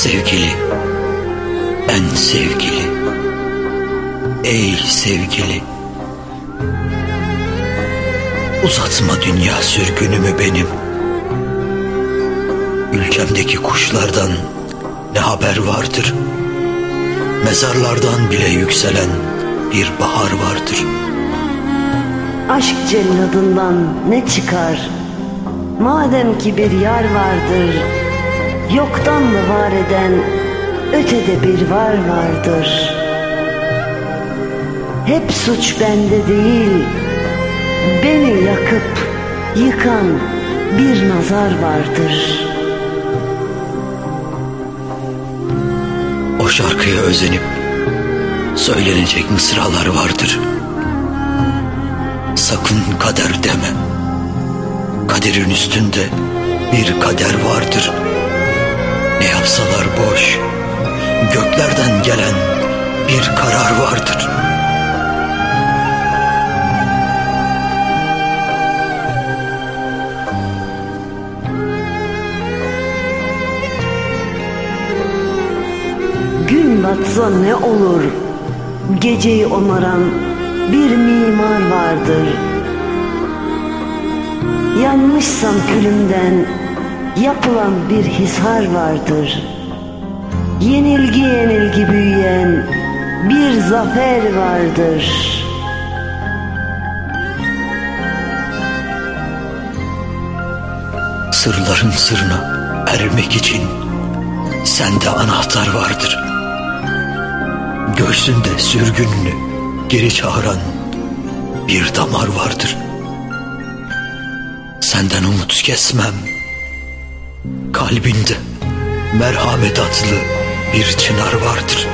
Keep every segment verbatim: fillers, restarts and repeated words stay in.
Sevgili, en sevgili, ey sevgili, uzatma dünya sürgünümü benim. Ülkemdeki kuşlardan ne haber vardır? Mezarlardan bile yükselen bir bahar vardır. Aşk celladından ne çıkar? Madem ki bir yar vardır, yoktan mı var eden ötede bir var vardır. Hep suç bende değil, beni yakıp yıkan bir nazar vardır. O şarkıya özenip söylenecek mısralar vardır. Sakın kader deme, kaderin üstünde bir kader vardır. Ne yapsalar boş, göklerden gelen bir karar vardır. Gün batsa ne olur, geceyi onaran bir mimar vardır. Yanmışsam külümden yapılan bir hisar vardır. Yenilgi yenilgi büyüyen bir zafer vardır. Sırların sırrına ermek için sende anahtar vardır. Göğsünde sürgününü geri çağıran bir damar vardır. Senden umut kesmem, kalbinde merhamet adlı bir çınar vardır.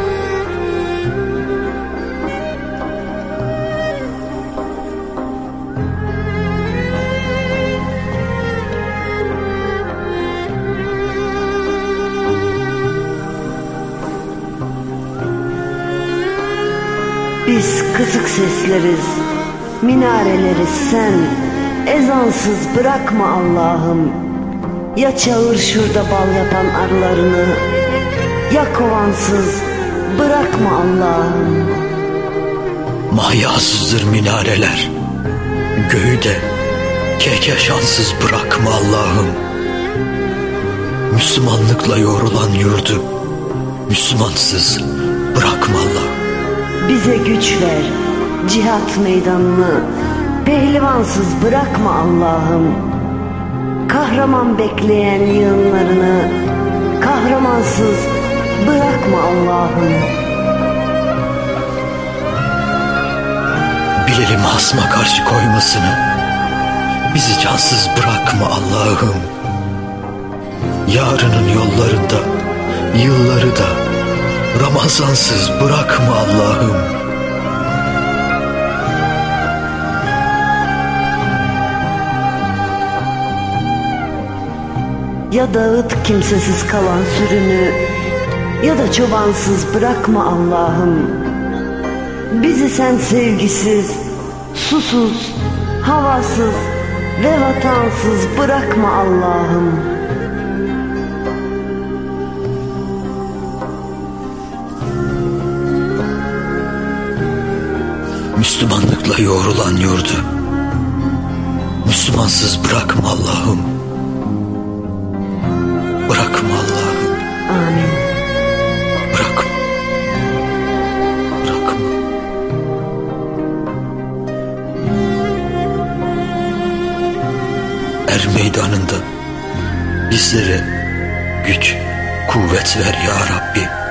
Biz kısık sesleriz, minareleriz sen, ezansız bırakma Allah'ım. Ya çağır şurada bal yapan arılarını, ya kovansız bırakma Allah'ım. Mahiyasızdır minareler, göğü de kehkeşansız bırakma Allah'ım. Müslümanlıkla yoğrulan yurdu Müslümansız bırakma Allah'ım. Bize güç ver, cihat meydanını pehlivansız bırakma Allah'ım. Kahraman bekleyen yığınlarını kahramansız bırakma Allah'ım. Bilelim hasma karşı koymasını, bizi cansız bırakma Allah'ım. Yarının yollarında yılları da Ramazansız bırakma Allah'ım. Ya dağıt kimsesiz kalan sürünü, ya da çobansız bırakma Allah'ım. Bizi sen sevgisiz, susuz, havasız ve vatansız bırakma Allah'ım. Müslümanlıkla yoğrulan yurdu Müslümansız bırakma Allah'ım. Bırakma Allah'ım. Amin. Bırakma. Bırakma. Er meydanında bizlere güç, kuvvet ver ya Rabbi.